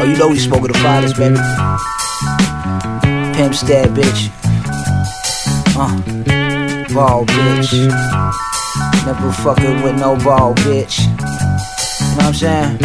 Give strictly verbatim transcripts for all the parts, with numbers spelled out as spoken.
you know we spoke of the fathers, baby. Pimp stab, bitch. Uh, ball, bitch. Never fucking with no ball, bitch. You know what I'm saying?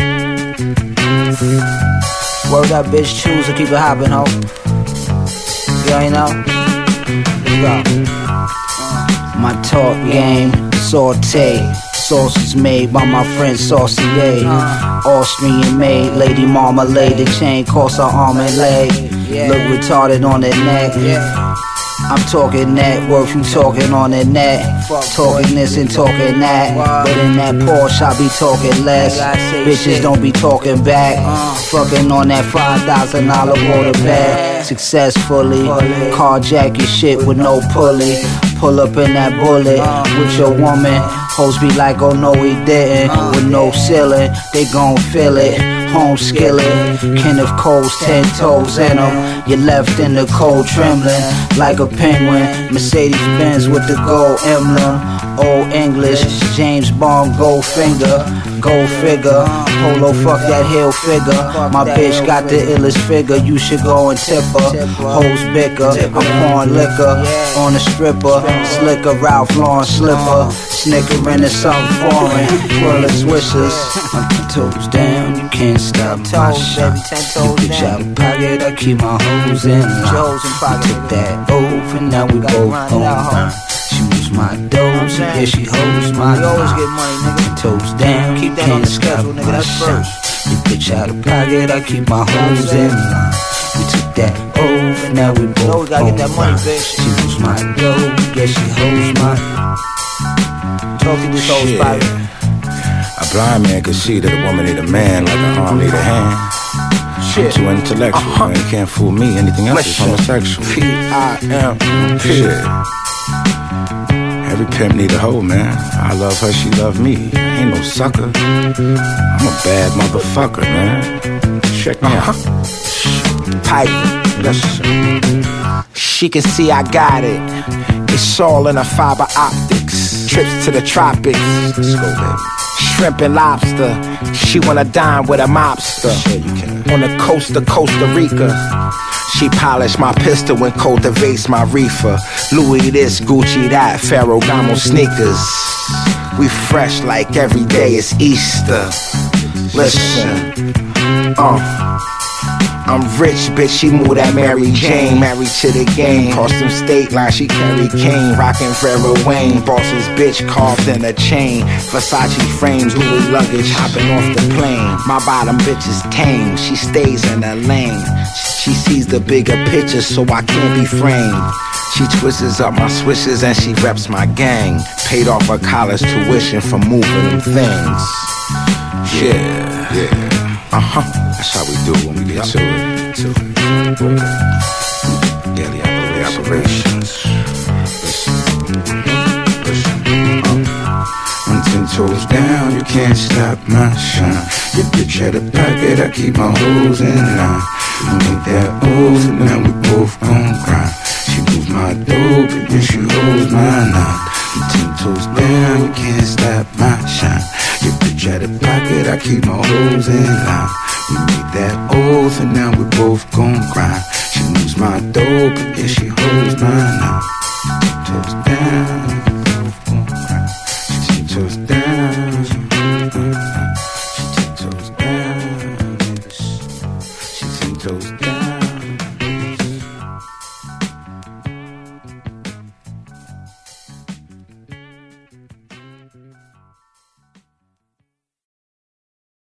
Word up, bitch. Choose to keep it hopping, ho. You ain't know? Let's go. My talk game, saute. Sauce is made by my friend Saucier. Austrian made, Lady Marmalade. The chain costs her arm and leg. Look retarded on the neck. I'm talking net worth, you talking on the net. Talking this and talking that. But in that Porsche I be talking less. Bitches don't be talking back. Fucking on that five thousand dollar water bag. Successfully carjack your shit with no pulley. Pull up in that bullet with your woman. Hoes be like, oh no he didn't. With no ceiling, they gon' feel it. Home skillet, Kenneth Cole's ten toes in them. You left in the cold trembling like a penguin. Mercedes Benz with the gold emblem. Old English, James Bond gold finger. Gold figure, Polo fuck that heel figure. My bitch got the illest figure, you should go and tip her. Hoes bicker, I'm pouring liquor on a stripper. Slicker, Ralph Lauren slipper. Snickering is something foreign. Twirling swishers. I'm ten toes down, you can't stop my shot. You bitch out of pocket, I keep my hoes in line. We took that oath and now we both gon' She moves my dough, so yeah, she holds my line. always get money, nigga. Ten toes down, Keep that on the schedule, nigga, that's first. You bitch out of pocket, I keep my hoes in line. We took that oath and now we both know we gotta get that money, bitch. She moves my dough, yeah, she holds my. Talk to this old spot. A blind man can see that a woman need a man like an arm need a hand. Shit. I'm too intellectual, uh-huh. Man, you can't fool me. Anything else is homosexual. P I M Shit. Every pimp need a hoe, man. I love her, she love me. I ain't no sucker. I'm a bad motherfucker, man. Check me uh-huh. out. Pipe. Listen. She can see I got it. It's all in her fiber optics. Trips to the tropics. Let's go, baby. Shrimp and lobster. She wanna dine with a mobster. Sure you can. On the coast of Costa Rica. She polished my pistol and cultivates my reefer. Louis this, Gucci that, Ferragamo sneakers. We fresh like every day is Easter. Listen, uh, I'm rich, bitch, she move that Mary Jane. Married to the game, cross them state lines, she carry cane. Rockin' Vera Wayne, boss's bitch carved in a chain. Versace frames, Louis luggage, hopping off the plane. My bottom bitch is tame, she stays in her lane. She sees the bigger picture, so I can't be framed. She twists up my swishes and she reps my gang. Paid off her college tuition for moving them things. Yeah, yeah. Uh-huh. That's how we do when we get to it. To it. Okay. Daily operations. Listen. Listen. Uh. I'm ten toes down, you can't stop my shine. Your bitch had a pocket, I keep my hoes in line. We make that oath, and now we both gon' grind. She moves my dope, and then she holds my nine. I'm ten toes down, you can't stop my shine. Your bitch had a pocket, I keep my hoes in line. We made that oath, and now we both gon' grind. She moves my dope, and then she holds my nine. Toes down.